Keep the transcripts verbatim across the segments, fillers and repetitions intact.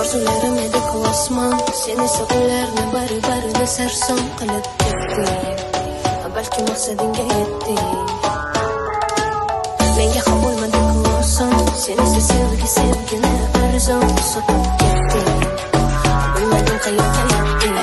Orzularim edi osmon, sen esa ularni bari-barini sarson qilib ketding. Balki maqsadingga yetding. Menga ham bo'lmadi-ku oson, sen esa sevgi sevgini arzon sotib ketding. Bilmadim qayoqqa yetding.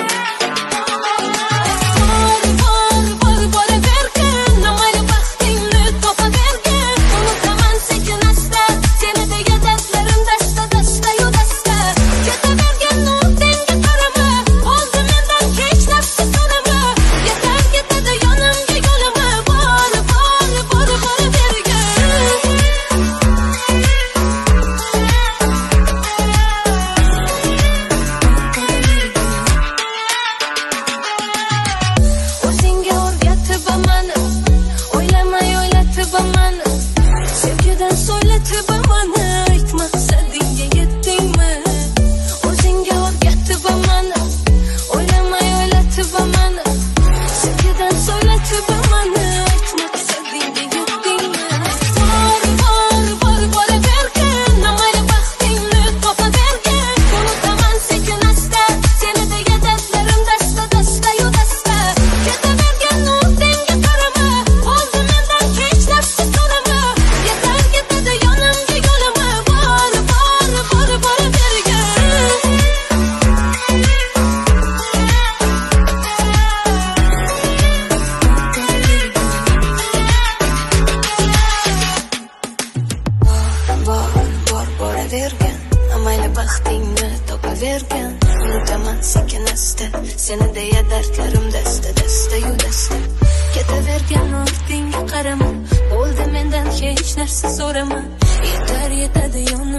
Seni deya dardlarim dasta dasta yu dasta. Ketavergan ortingga qarama, bo'ldi mendan hech narsa so'rama. Yetar yetadi yon